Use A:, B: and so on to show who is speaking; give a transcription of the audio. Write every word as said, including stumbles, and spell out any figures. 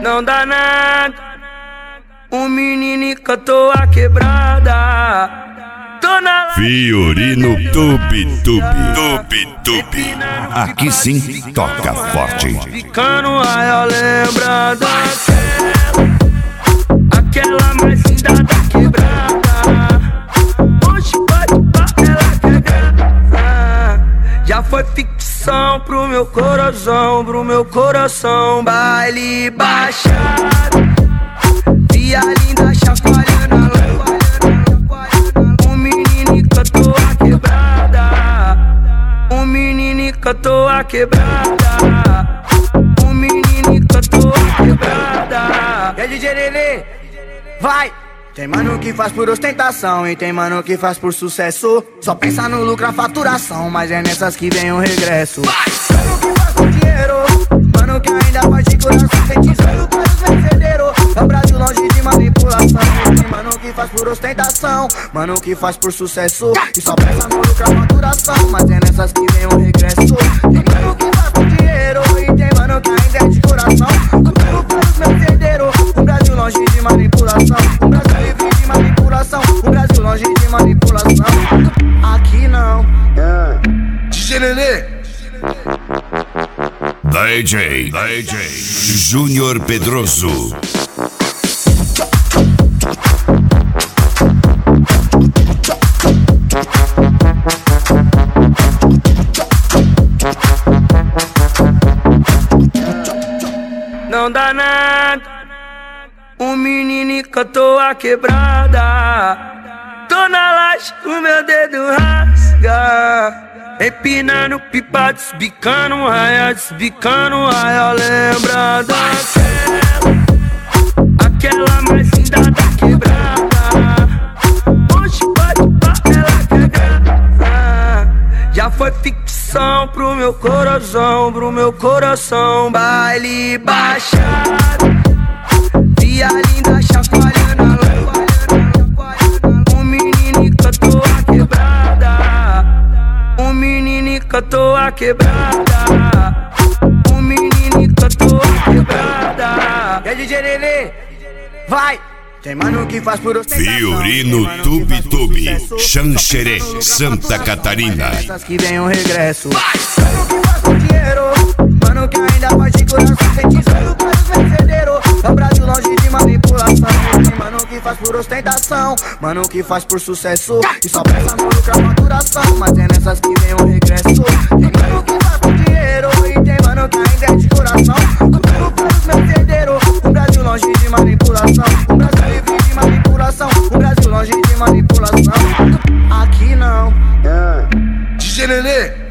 A: Não dá nada, o menino cantou a quebrada. Tô na
B: Fiorino Tube Tube Tube Tube. Aqui sim toca forte.
A: Ficando maior, lembra daquela, aquela mais linda da quebrada. Hoje pode pá, ela quer graça. Já foi ficção pro meu coração, pro meu coração. Baile baixado, via linda chacoalhando a lâmpada. O menino cantou a quebrada, o menino cantou a quebrada, o menino cantou a quebrada.
C: E aí, D J Lelê, vai! Tem mano que faz por ostentação e tem mano que faz por sucesso. Só pensa no lucro, a faturação, mas é nessas que vem o regresso. Vai! Mano que faz por dinheiro, mano que ainda faz de coração, feitiçando para os vendedeiros. É o Brasil longe de manipulação. Tem mano que faz por ostentação, mano que faz por sucesso, e só pensa no lucro, a faturação, mas é nessas que vem o regresso. Tem mano que faz por dinheiro e tem mano que ainda é de coração. Tudo para os vendedeiros. Um Brasil longe de manipulação, um Brasil livre de manipulação, um Brasil longe de manipulação. Aqui não.
A: D J Lelê,
B: D J D J Júnior Pedroso.
A: não dá nada, o menino cantou a quebrada. Tô na laje, o meu dedo rasga, empinando pipa, desbicando raia, desbicando raia. Lembra daquela, aquela mais linda da quebrada. Hoje pode pá, ela quer graça. Já foi ficção pro meu coração, pro meu coração. Baile baixado, via linda chacoalhando a lâmpada. O menino cantou a quebrada, o menino cantou a quebrada, o menino cantou a quebrada.
C: E aí, D J Lelê, vai! Tem mano que faz por ostentação,
B: Fiorino Tube Tube, Xanxerê, Santa Catarina.
C: Essas que vem o regresso. Mano que faz por dinheiro, mano que ainda faz de coração, feitiçando para os vendedeiros. É o Brasil longe de manipulação. Tem mano que faz por ostentação, mano que faz por sucesso, e só pensa no lucro, a maturação, mas é nessas que vem o regresso. Tem mano que faz por dinheiro e tem mano que ainda é de coração. Tudo para os vendedeiros. Um Brasil longe de manipulação, um Brasil livre de manipulação, um Brasil longe de manipulação. Aqui não.
A: D J Lelê.